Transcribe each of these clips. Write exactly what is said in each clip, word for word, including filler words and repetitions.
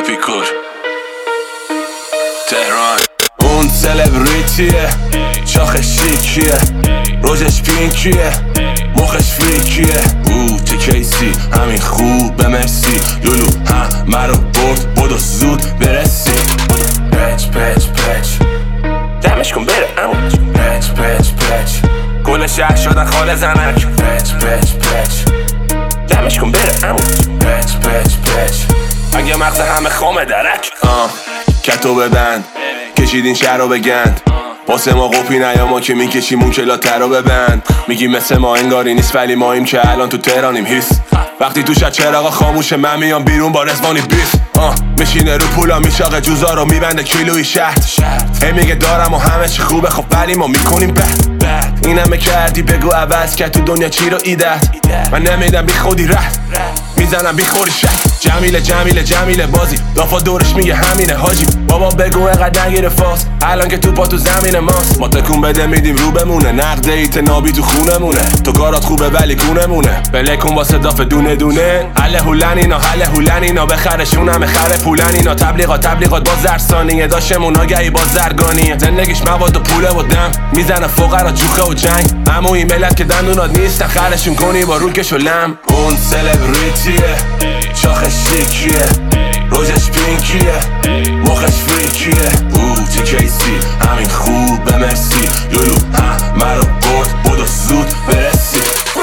اپیکور تهران. اون سلبریتیه، شاخش شیکیه، روزش پینکیه، مخش فریکیه. او چه کیسی، همین خوبه مرسی. لولو همه رو برد، بدو زود برسی. پچ پچ پچ دمش کن بره امو. پچ پچ پچ کل شهر شدن خاله زنک. پچ پچ پچ دمش کن بره امو. پچ پچ پچ اگه مغز همه خامه درک. آه کتو ببند، کشیدین شهر رو بگند. واسه ما قوپی نیا ما که میکشیم اون کلاتر رو ببند. میگیم مثل ما انگاری نیست ولی ماییم که الان تو تهرانیم. هیس وقتی تو شد چراغا خاموشه من میام بیرون با رزوانی بیف. آه میشینه رو پولا میشاقه جوزا رو میبنده کیلوی شهر. هی میگه دارم و همه چی خوبه خب ولی ما میکنیم بد. این همه کردی بگو عوض که تو دنیا چی رو ایدت. من نمیدم بی خودی رد میزنم بی خوری شد. جمیله جمیله جمیله بازی دافا دورش میگه همینه حاجی. بابا بگو اینقدر نگیره فاس الان که تو پا تو زمین ماست. ما تکون بده میدیم رو بمونه، نقد ایت نابی تو خونمونه. تو کارات خوبه ولی گونمونه، بله کن واسه داف دونه دونه. حله هولن اینا حله هولن اینا بخرشون همه خره پولن اینا. تبلیغات تبلیغات باز زرسانیه داشمون آگهی باز زرگانیه. زندگیش مواد و پوله و دم میزنه فقرا جوخه و جنگ. اما این ملت که دندونات نیستن خرشون کنی با روکش و لم. اون سلبریتیه، شاخش شیکیه، روزش پینکیه، مخش فریکیه. او چه کیسی، همین خوبه مرسی. لولو همه رو برد، بدو زود برسی.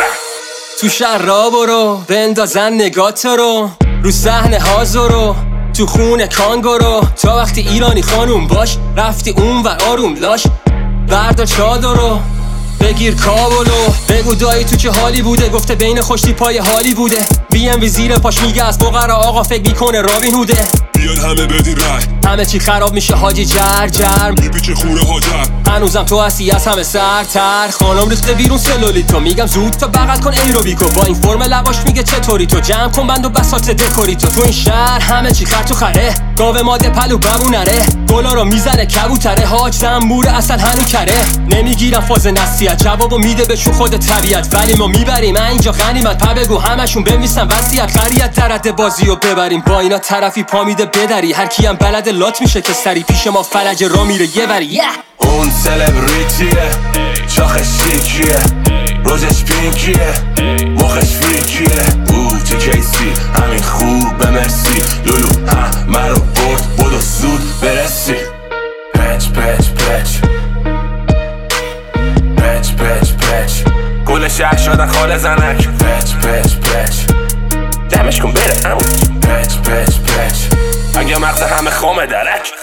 تو شهر را برو بندازن نگات رو رو صحنه هازارو تو خونه کانگورو. تا وقتی ایرانی خانوم باش رفتی اون و آروم لاش. بردار چادرو بگیر کابلو بگو دایی تو چه حالی بوده. گفته بین خوشتی پای حالی بوده. بی ام وی زیر پاش میگه از فقرا آقا فکر میکنه رابین هوده. بیان همه بدین رای همه چی خراب میشه حاجی جر جر میپیچه خونه هاجر. هنوزم تو هستی از همه سرتر. خانم ریخته بیرون سلولیتو میگم زود تا بغل کن ایروبیکو. با این فرم لباش میگه چطوری تو جمع کن بند و بساط دکوری تو. تو این شهر همه چی خر تو خره. گاوه ماده پلو ببونره گلا رو میزنه کبوتره. حاج زنبوره اصل هنو کره. نمیگیرم فاز نصیحت جوابو میده بهشون خود طبیعت. ولی ما میبریم اینجا غنیمت. پا بگو همشون بمیسن وصیت. خریت درد بازی رو ببریم با اینا طرفی پا میده بدری. هر کیم بلد لات میشه که سری پیش ما فلج را میره یه وری. yeah! اون سلبریتیه، شاخش شیکیه، روزش پینکیه، مخش فریکیه. او چه کیسی، همین خوبه مرسی. لولو همه رو برد، بدو زود برسی. پچ پچ پچ پچ پچ پچ کل شهر شدن خاله زنک. پچ پچ پچ دمش کن بره امو. پچ پچ پچ اگه مغز همه خامه درک.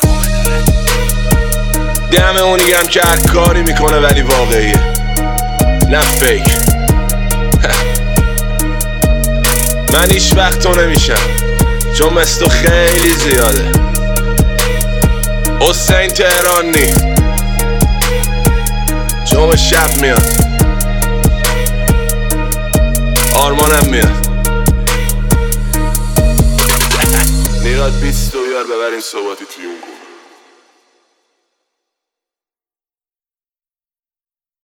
دم اونی هم که هر کاری میکنه ولی واقعیه نه فیک. من هیچ وقت تو نمیشم چون مثل تو خیلی زیاده. حسین تهرانی جمعه شب میاد، آرمانم میاد. نیراد بیست و بیار ببریم صحباتی توی اون